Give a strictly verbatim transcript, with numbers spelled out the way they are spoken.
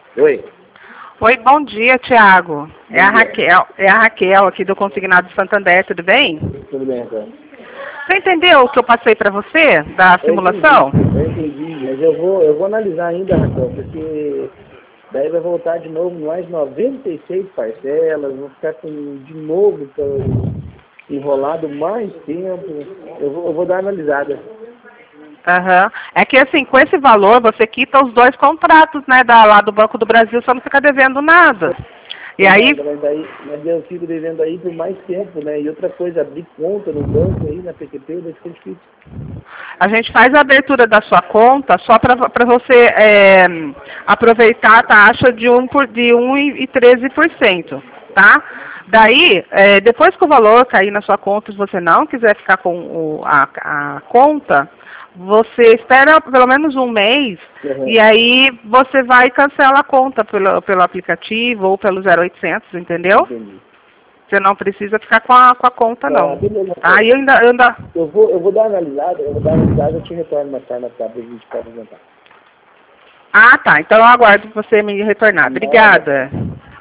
Oi. Oi, bom dia, Tiago. É a Raquel, é a Raquel aqui do Consignado Santander, tudo bem? Tudo bem, então. Você entendeu o que eu passei para você da Eu simulação? entendi, eu entendi, mas eu vou, eu vou analisar ainda, Raquel, porque daí vai voltar de novo mais noventa e seis parcelas, vou ficar com, de novo com- enrolado mais tempo. Eu vou, eu vou dar uma analisada. Aham. É que assim, com esse valor, você quita os dois contratos, né, da, lá do Banco do Brasil, você não fica devendo nada. E aí, Fernanda, mas, daí, mas eu fico devendo aí por mais tempo, né? E outra coisa, abrir conta no banco aí, na P Q P, vai ficar difícil. a gente faz a abertura da sua conta só para você é, aproveitar a taxa de um por, de um e treze por cento, tá? Daí, é, depois que o valor cair na sua conta, se você não quiser ficar com o, a, a conta, você espera pelo menos um mês Uhum. e aí você vai e cancela a conta pelo, pelo aplicativo ou pelo zero oitocentos, entendeu? Entendi. Você não precisa ficar com a, com a conta, Tá, não. beleza. Tá? E eu ainda, eu ainda... Eu vou, eu vou dar uma analisada, eu vou dar uma analisada, eu te retorno mais tarde na tarde, a gente pode apresentar. Ah, tá. Então eu aguardo você me retornar. Obrigada.